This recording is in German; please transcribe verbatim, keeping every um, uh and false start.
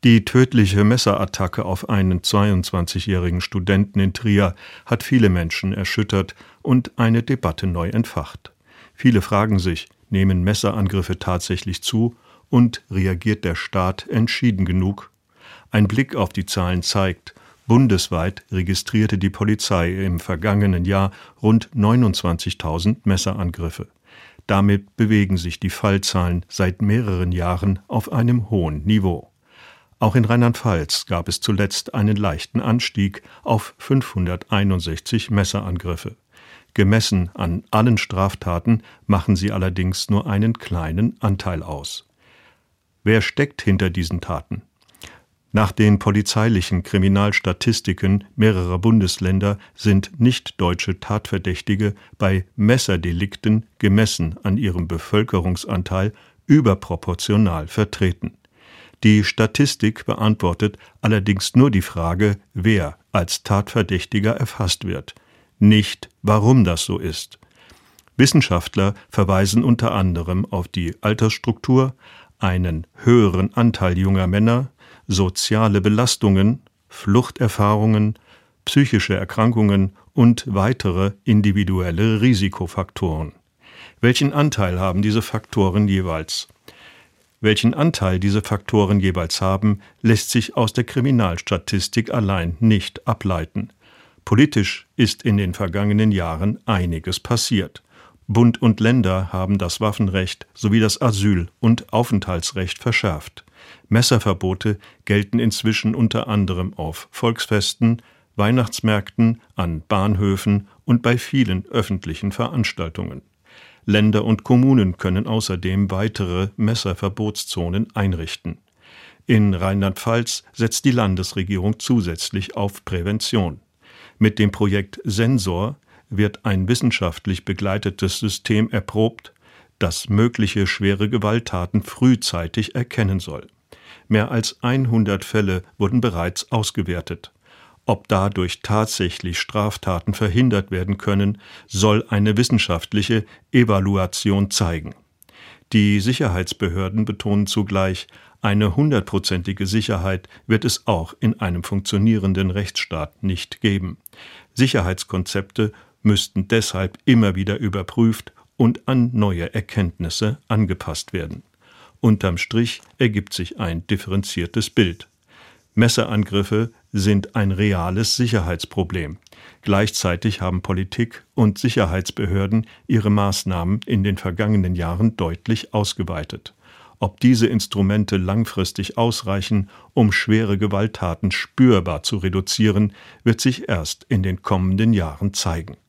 Die tödliche Messerattacke auf einen zweiundzwanzigjährigen Studenten in Trier hat viele Menschen erschüttert und eine Debatte neu entfacht. Viele fragen sich, nehmen Messerangriffe tatsächlich zu und reagiert der Staat entschieden genug? Ein Blick auf die Zahlen zeigt, bundesweit registrierte die Polizei im vergangenen Jahr rund neunundzwanzigtausend Messerangriffe. Damit bewegen sich die Fallzahlen seit mehreren Jahren auf einem hohen Niveau. Auch in Rheinland-Pfalz gab es zuletzt einen leichten Anstieg auf fünfhunderteinundsechzig Messerangriffe. Gemessen an allen Straftaten machen sie allerdings nur einen kleinen Anteil aus. Wer steckt hinter diesen Taten? Nach den polizeilichen Kriminalstatistiken mehrerer Bundesländer sind nicht-deutsche Tatverdächtige bei Messerdelikten gemessen an ihrem Bevölkerungsanteil überproportional vertreten. Die Statistik beantwortet allerdings nur die Frage, wer als Tatverdächtiger erfasst wird, nicht warum das so ist. Wissenschaftler verweisen unter anderem auf die Altersstruktur, einen höheren Anteil junger Männer, soziale Belastungen, Fluchterfahrungen, psychische Erkrankungen und weitere individuelle Risikofaktoren. Welchen Anteil haben diese Faktoren jeweils? Welchen Anteil diese Faktoren jeweils haben, lässt sich aus der Kriminalstatistik allein nicht ableiten. Politisch ist in den vergangenen Jahren einiges passiert. Bund und Länder haben das Waffenrecht sowie das Asyl- und Aufenthaltsrecht verschärft. Messerverbote gelten inzwischen unter anderem auf Volksfesten, Weihnachtsmärkten, an Bahnhöfen und bei vielen öffentlichen Veranstaltungen. Länder und Kommunen können außerdem weitere Messerverbotszonen einrichten. In Rheinland-Pfalz setzt die Landesregierung zusätzlich auf Prävention. Mit dem Projekt Sensor wird ein wissenschaftlich begleitetes System erprobt, das mögliche schwere Gewalttaten frühzeitig erkennen soll. Mehr als hundert Fälle wurden bereits ausgewertet. Ob dadurch tatsächlich Straftaten verhindert werden können, soll eine wissenschaftliche Evaluation zeigen. Die Sicherheitsbehörden betonen zugleich, eine hundertprozentige Sicherheit wird es auch in einem funktionierenden Rechtsstaat nicht geben. Sicherheitskonzepte müssten deshalb immer wieder überprüft und an neue Erkenntnisse angepasst werden. Unterm Strich ergibt sich ein differenziertes Bild. Messerangriffe sind ein reales Sicherheitsproblem. Gleichzeitig haben Politik und Sicherheitsbehörden ihre Maßnahmen in den vergangenen Jahren deutlich ausgeweitet. Ob diese Instrumente langfristig ausreichen, um schwere Gewalttaten spürbar zu reduzieren, wird sich erst in den kommenden Jahren zeigen.